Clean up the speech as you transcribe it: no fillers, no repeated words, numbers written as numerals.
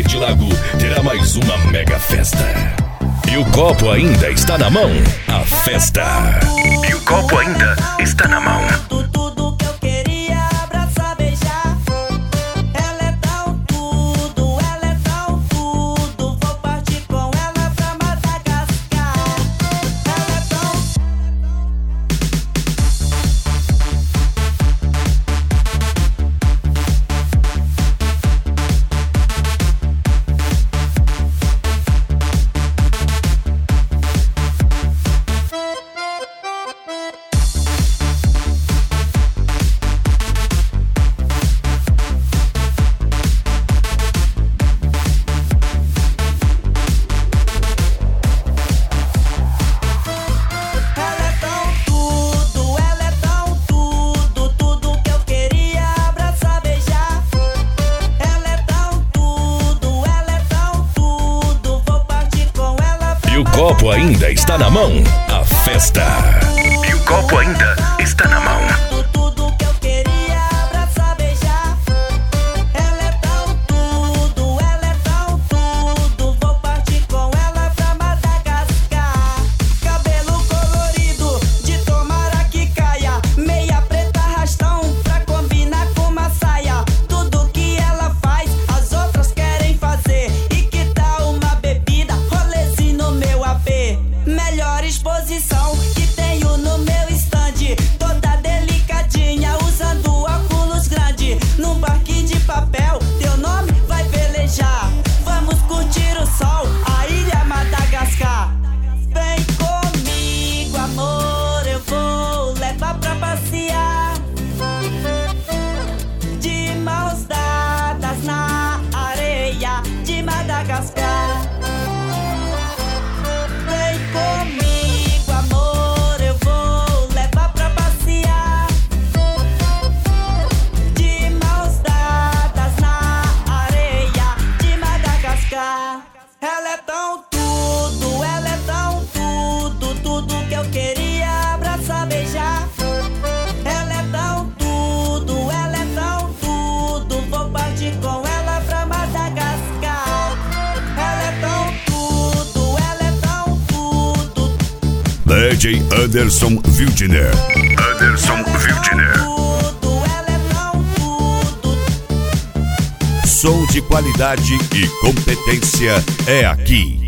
Verde Lago terá mais uma mega festa. E o copo ainda está na mão. A festa. E o copo ainda está na mão. Tudo que eu queria, abraçar, beijar. Ela é tão tudo, ela é tão tudo. Vou partir com ela pra Madagascar. Ela é tão... E o copo ainda está na mão. A festa. E o copo ainda está na mão. Tudo que eu queria, abraçar, beijar. Ela é tão tudo, ela é tão tudo. Vou partir com ela pra Madagascar. Cabelo colorido, de tomara que caia. Meia preta, arrastão, pra combinar com uma saia. Tudo que ela faz, as outras querem fazer. E que tal uma bebida, rolezinho no meu AP. Melhor exposição que tenho no meu stand. Toda delicadinha, usando óculos grande. Num barquinho de papel, teu nome vai velejar. Vamos curtir o sol, a ilha Madagascar. Vem comigo, amor, eu vou levar pra passear. De mãos dadas na areia de Madagascar. Vem comigo, amor, eu vou levar pra passear. De mãos dadas na areia de Madagascar. Ela é tão tudo, ela é tão tudo. Tudo que eu queria, abraçar, beijar. Ela é tão tudo, ela é tão tudo. Vou partir com ela pra Madagascar. Ela é tão tudo, ela é tão tudo. DJ Anderson Wildner. Anderson Wildner. Tudo, ela é tão tudo. Som de qualidade e competência é aqui.